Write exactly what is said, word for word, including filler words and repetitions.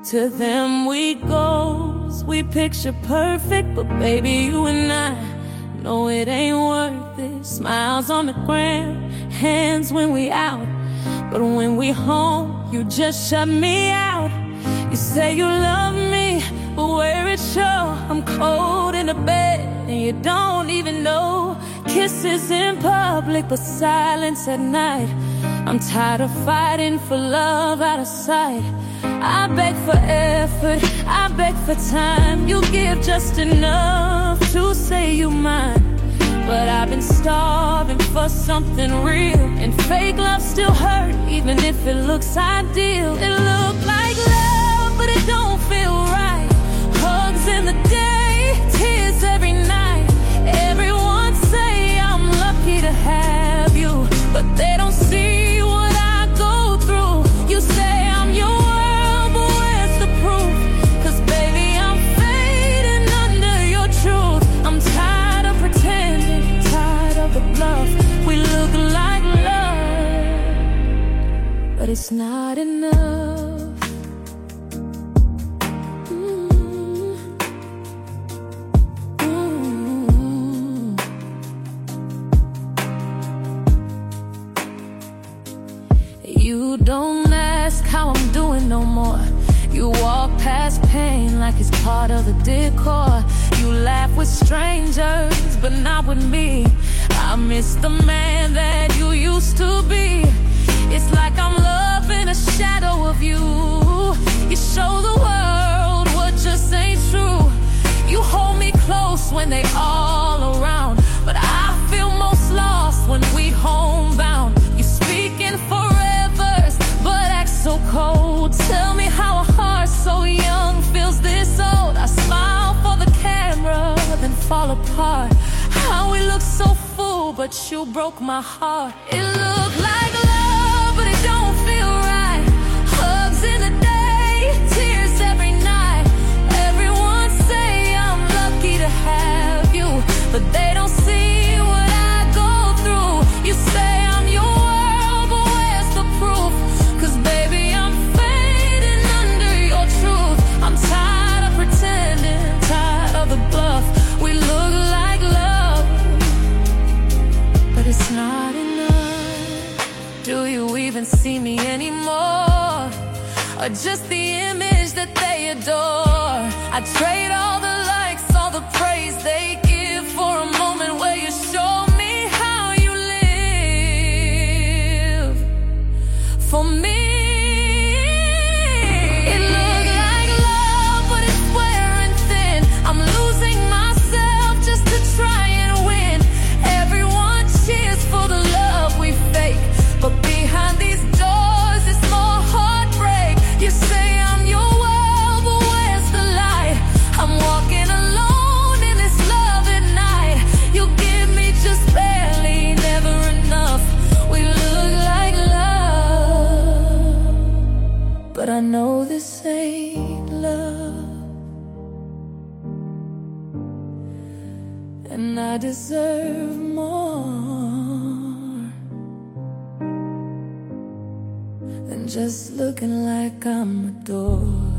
To them we goes, we picture perfect, but baby, you and I know it ain't worth it. Smiles on the gram, hands when we out, but when we home, you just shut me out. You say you love me, but where it show, I'm cold in the bed, and you don't even know. Kisses in public, but silence at night. I'm tired of fighting for love out of sight. I beg for effort, I beg for time. You give just enough to say you mine, but I've been starving for something real, and fake love still hurt, even if it looks ideal. It look like love, but it don't feel right. Hugs in the day, tears every night. Everyone say I'm lucky to have you, but they don't see what I go through. You say I'm your world, but where's the proof? Cause baby, I'm fading under your truth. I'm tired of pretending, tired of the bluff. We look like love, but it's not enough. You don't ask how I'm doing no more. You walk past pain like it's part of the decor. You laugh with strangers, but not with me. I miss the man that you used to be. It's like I'm loving a shadow of you. You show the world what just ain't true. You hold me close when they all around, but I feel most lost when we homebound. You speak in forevers, but act so cold. Tell me how a heart so young feels this old. I smile for the camera, then fall apart. How we look so full, but you broke my heart. It looked like love, but it don't feel right. Hugs in the day, tears every night. Everyone say I'm lucky to have you, but they don't see what I go through. You say I'm your world, but where's the proof? Cause baby, I'm fading under your truth. I'm tired of pretending, tired of the bluff. We look like love, but it's not enough. Do you even see me anymore? Or just the image that they adore? I trade all the likes, all the praise they give for a moment where you show me how you live. For me, it looked like love, but it's wearing thin. I'm losing myself just to try and win. Everyone cheers for the love we fake, but behind these doors it's more heartbreak. You say I'm your world, but where's the light? I'm walking alone in this love at night. You give me just barely, never enough. We look like love, but I know this ain't love, and I deserve more than just looking like I'm adored.